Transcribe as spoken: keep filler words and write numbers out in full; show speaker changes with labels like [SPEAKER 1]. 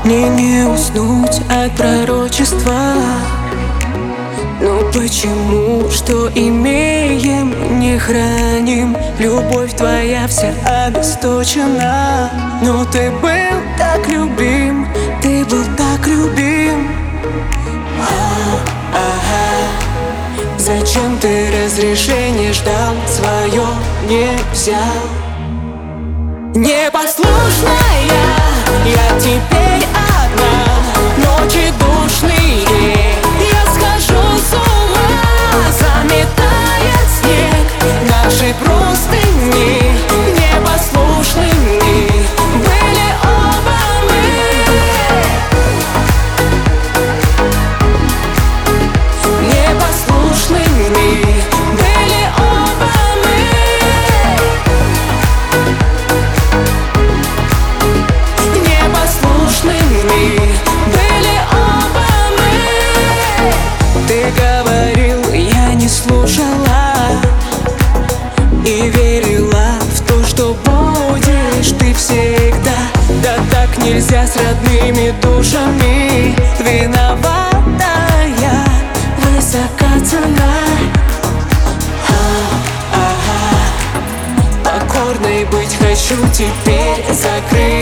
[SPEAKER 1] Мне не уснуть от пророчества. Но почему, что имеем, не храним? Любовь твоя вся обесточена. Но ты был так любим, ты был так любим. А-а-а. Зачем ты разрешение ждал, свое не взял? Непослушная, я теперь одна. Ночи душные, я схожу с ума. Заметает снег наши простыни. Непослушными были оба мы. Непослушными были оба мы. Непослушными были оба мы. Ты говорил, я не слушала и верила в то, что будешь ты всегда. Да так нельзя с родными душами. Виноватая, высока цена. А-а-а. Покорной быть хочу теперь, закрыть